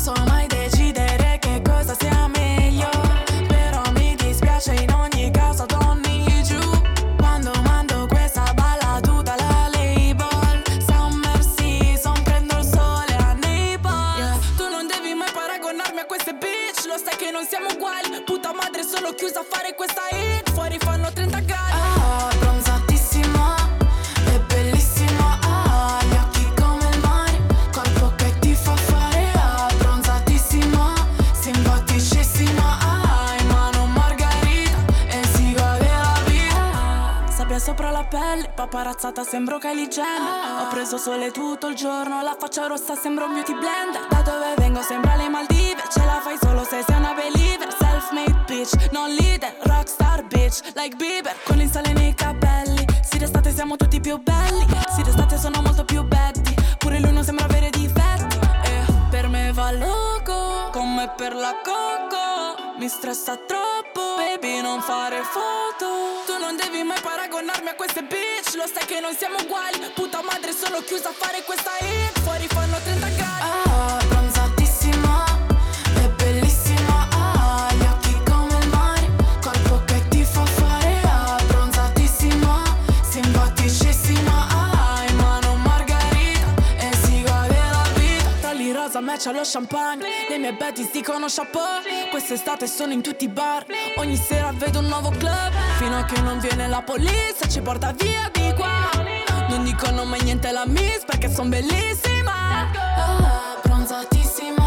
so mai decidere che cosa sia meglio, però mi dispiace in ogni caso don't need you. Quando mando questa balla tutta la label, summer season, prendo il sole a Naples, yeah. Tu non devi mai paragonarmi a queste bitch, lo sai che non siamo uguali. Puta madre sono chiusa a fare questa hit, fuori fanno 30 gradi. Ah, bronzatissima, è bellissima, ah, gli occhi come il mare, corpo che ti fa fare, ah, bronzatissima, simpaticissima, ah, in mano margarita e si gode la vita. Sabbia sopra la pelle, paparazzata sembro Kylie Jenner. Ho preso sole tutto il giorno, la faccia rossa sembra un beauty blender. Da dove vengo sembra le Maldive, ce la fai solo se sei una believer. Self-made bitch, non leader, rockstar bitch, like Bieber. Con l'insale nei capelli, sì d'estate siamo tutti più belli, sì d'estate sono molto più betty, pure lui non sembra avere difetti. Per me va loco, come per la coco, mi stressa troppo, baby non fare foto. Tu non devi mai paragonarmi a queste bitch, lo sai che non siamo uguali. Puta madre sono chiusa a fare questa hit, fuori fanno 30 gradi. Ah, bronzatissima, è bellissima, ah, gli occhi come il mare, corpo che ti fa fare, ah, bronzatissima, simpaticissima, ah, in mano margarita e si gode la vita. Tagli rosa matcha lo champagne, le mie baddies dicono chapeau. Quest'estate sono in tutti i bar, ogni sera vedo un nuovo club, fino a che non viene la polizia ci porta via di qua. Non dicono mai niente la miss perché son bellissima, ah, bronzatissima,